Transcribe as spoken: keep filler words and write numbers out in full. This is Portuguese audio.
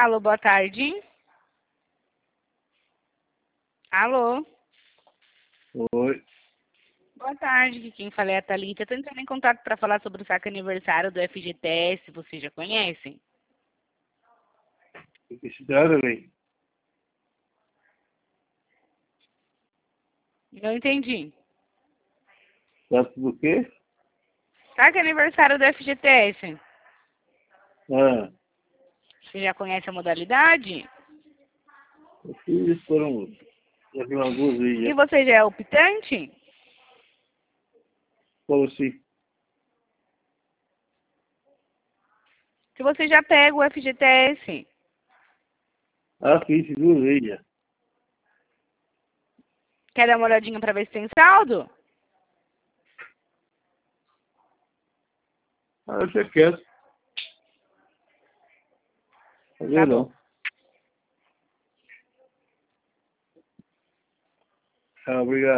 Alô, boa tarde. Alô? Oi. Boa tarde, aqui quem fala é a Thalita. Estou entrando em contato para falar sobre o saque aniversário do F G T S. Vocês já conhecem? O que se trata, bem? Não entendi. Trata do quê? Saque aniversário do F G T S. Ah, Você já conhece a modalidade? eu fiz isso por um... Já vi umas duas vezes, E já. você já é optante? Como assim? Se você já pega o F G T S? Ah, fiz isso duas vezes, já. Quer dar uma olhadinha para ver se tem saldo? Ah, eu já quero. Fazer Tá não. bom. Ah, obrigado.